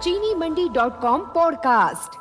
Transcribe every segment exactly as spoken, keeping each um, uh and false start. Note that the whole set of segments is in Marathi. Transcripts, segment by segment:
चीनी Mandi dot com podcast.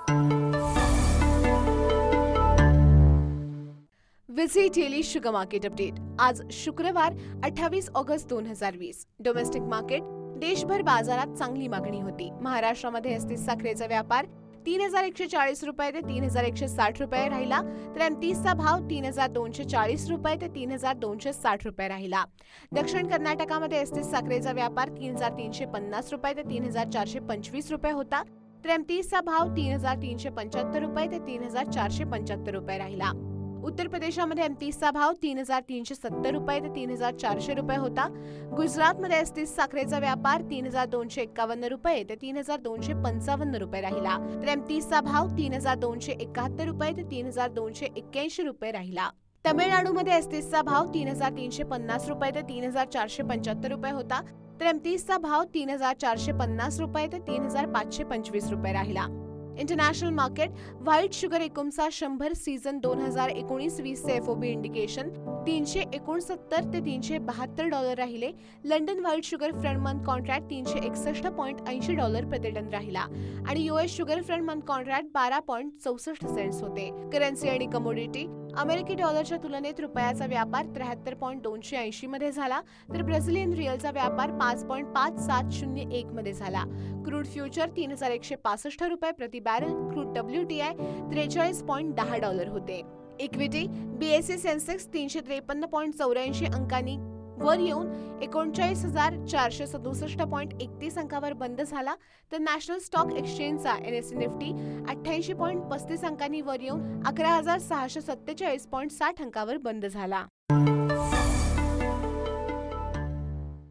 Visit daily sugar market update. आज शुक्रवार अठ्ठावीस ऑगस्ट दोन हजार वीस। डोमेस्टिक मार्केट देशभर बाजारात चांगली मागणी होती। महाराष्ट्रामध्ये असतीस साखरेचा व्यापार तीन हजार एकशे चाळीस रुपये ते तीन हजार एकशे साठ रुपये राहिला, तर एमतीसचा भाव तीन हजार दोनशे चाळीस रुपये ते तीन हजार दोनशे साठ रुपये राहिला। दक्षिण कर्नाटकामध्ये असतीस साखरेचा व्यापार तीन हजार तीनशे पन्नास रुपये ते तीन हजार चारशे पंचवीस रुपये होता, तर एमतीसचा भाव तीन हजार तीनशे पंच्याहत्तर रुपये ते तीन हजार चारशे पंच्याहत्तर रुपये राहिला। उत्तर प्रदेशामध्ये एमतीसचा भाव तीन हजार तीनशे सत्तर रुपये ते तीन हजार चारशे रुपये होता। गुजरातमध्ये असतीस साखरेचा व्यापार तीन हजार दोनशे एक्कावन्न रुपये ते तीन हजार दोनशे पंचावन्न रुपये राहिला, तर एमतीसचा भाव तीन हजार दोनशे एकाहत्तर रुपये ते तीन हजार दोनशे एक्क्याऐंशी रुपये राहिला। तमिळनाडूमध्ये असतीसचा भाव तीन हजार तीनशे पन्नास रुपये ते तीन हजार चारशे पंच्याहत्तर रुपये होता, तर एमतीसचा भाव तीन हजार चारशे पन्नास रुपये ते तीन हजार पाचशे पंचवीस रुपये राहिला। इंटरनॅशनल मार्केट व्हाईट शुगर एकूणचा शंभर सीझन दोन हजार एकोणीस वीस चे एफओबी इंडिकेशन तीनशे एकोणसत्तर ते तीनशे बहात्तर डॉलर राहिले। London white sugar front month contract तीनशे एकसष्ट पॉईंट ऐंशी डॉलर प्रतिटन राहिला आणि US sugar front month contract बारा पॉईंट चौसष्ट सेंट्स होते। करन्सी आणि कमोडिटी अमेरिकी डॉलरच्या तुलनेत रुपयाचा व्यापार त्र्याहत्तर पॉईंट दोनशे ऐंशी मध्ये झाला, तर ब्राझिलियन रिअलचा व्यापार पाच पॉईंट पाच सात शून्य एक मध्ये झाला। क्रूड फ्युचर तीन हजार एकशे पासष्ट रुपये प्रति बॅरल, क्रूड डब्ल्यूटीआय त्रेचाळीस पॉईंट दहा डॉलर होते। इक्विटी बीएसई सेन्सेक्स तीनशे त्रेपन्न पॉईंट चौऱ्याऐंशी अंकांनी वर येऊन एकोणचाळीस हजार चारशे सदुसष्ट पॉईंट एकतीस अंकावर बंद झाला, तर नॅशनल स्टॉक एक्सचेंजचा एनएसई निफ्टी अठ्ठ्याऐंशी पॉईंट पस्तीस अंकांनी वर येऊन अकरा हजार सहाशे सत्तेचाळीस पॉईंट साठ अंकावर बंद झाला।